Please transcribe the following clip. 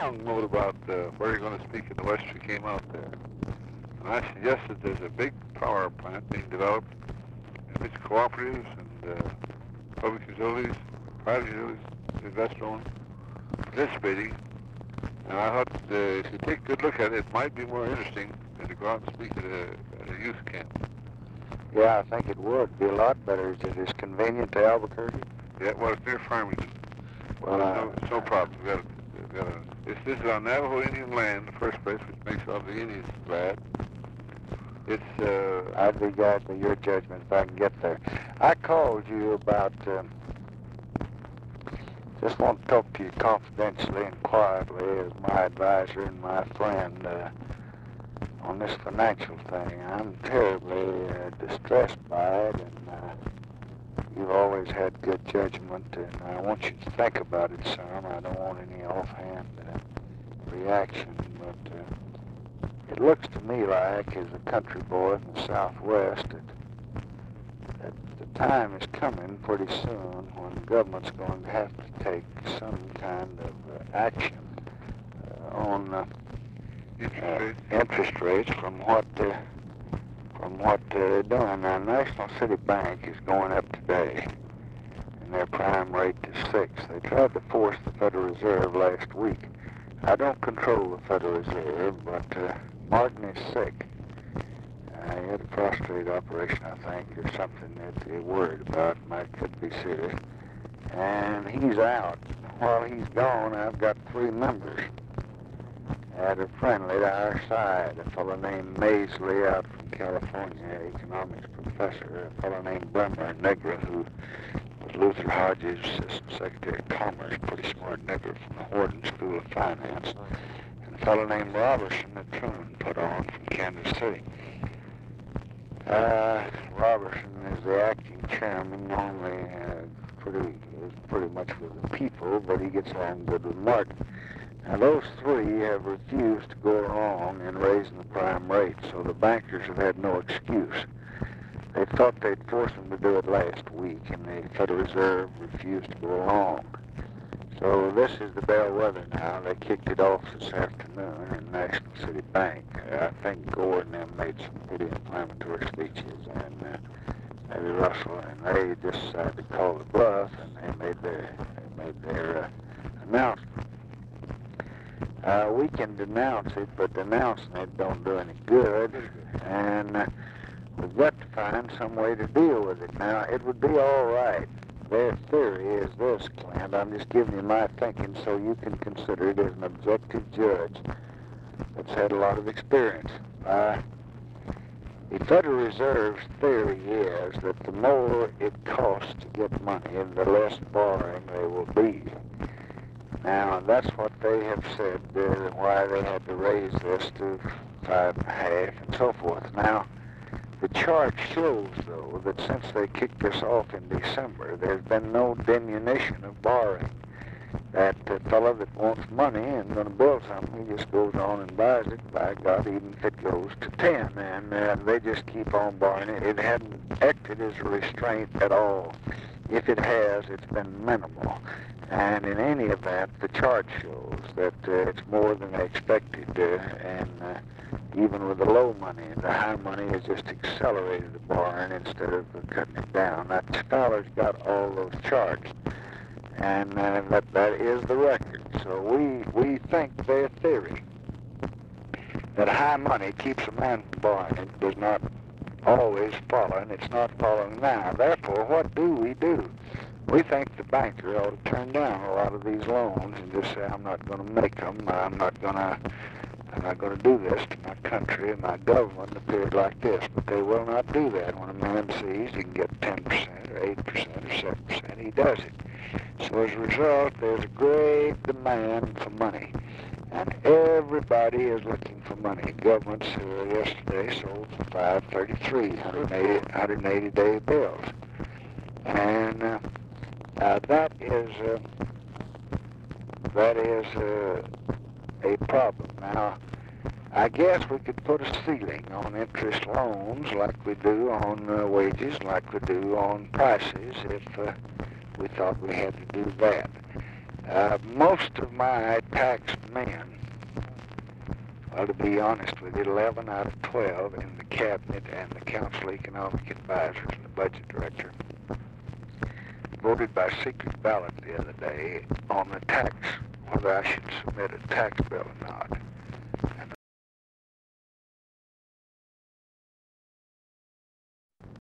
long note about where you're going to speak in the West, you came out there. And I suggested there's a big power plant being developed in which cooperatives and public utilities, private utilities, investor-owned, participating. And I thought if you take a good look at it, it might be more interesting than to go out and speak at a youth camp. Yeah, I think it would be a lot better. Is it as convenient to Albuquerque? Yeah, well, it's near Farmington. Well, it's no problem. This is on Navajo Indian land in the first place, which makes all the Indians glad. I'd be glad for your judgment if I can get there. I called you about, just want to talk to you confidentially and quietly as my advisor and my friend on this financial thing. I'm terribly distressed by it, and you've always had good judgment, and I want you to think about it some. I don't want any offhand reaction, but it looks to me like, as a country boy from the Southwest, that the time is coming pretty soon when the government's going to have to take some kind of action on interest rates from what they're doing. Now, National City Bank is going up today, and their prime rate is 6. They tried to force the Federal Reserve last week. I don't control the Federal Reserve, but Martin is sick. He had a prostate operation, I think, or something that they're worried about. Could be serious. And he's out. While he's gone, I've got 3 members that are friendly to our side. A fellow named Maisley out from California, economics professor. A fellow named Bremer, Negra, who was Luther Hodges' Assistant Secretary of Commerce, pretty smart nigger from the Wharton School of Finance. And a fellow named Robertson that Truman put on from Kansas City. Robertson is the acting chairman, normally is pretty much with the people, but he gets along good with Martin. Now, those 3 have refused to go along in raising the prime rate, so the bankers have had no excuse. They thought they'd force them to do it last week, and the Federal Reserve refused to go along. So this is the bellwether now. They kicked it off this afternoon in National City Bank. I think Gore and them made some pretty inflammatory speeches, and maybe Russell, and they just decided to call the bluff, and they made their announcement. We can denounce it, but denouncing it don't do any good, and we've got to find some way to deal with it. Now, it would be all right. Their theory is this, Clint. I'm just giving you my thinking so you can consider it as an objective judge that's had a lot of experience. The Federal Reserve's theory is that the more it costs to get money, the less borrowing there will be. Now, that's what they have said, why they had to raise this to 5.5 and so forth. Now, the chart shows, though, that since they kicked this off in December, there's been no diminution of borrowing. That fellow that wants money and going to build something, he just goes on and buys it, by God, even if it goes to 10, and they just keep on borrowing it. It hadn't acted as a restraint at all. If it has, it's been minimal. And in any event, the chart shows that it's more than they expected, and even with the low money, the high money has just accelerated the borrowing instead of cutting it down. That scholar's got all those charts, and that is the record. So we think their theory that high money keeps a man from borrowing it does not always follow, and it's not following now. Therefore, what do? We think the banker ought to turn down a lot of these loans and just say, I'm not going to make them. I'm not going to do this to my country and my government in a period like this. But they will not do that. When a man sees he can get 10% or 8% or 7%, he does it. So as a result, there's a great demand for money. And everybody is looking for money. Governments yesterday sold 533, 180-day bills. And that is a problem. Now, I guess we could put a ceiling on interest loans like we do on wages, like we do on prices, if we thought we had to do that. Most of my tax men, well, to be honest with you, 11 out of 12 in the cabinet and the council of economic advisors and the budget director voted by secret ballot the other day on the tax, whether I should submit a tax bill or not.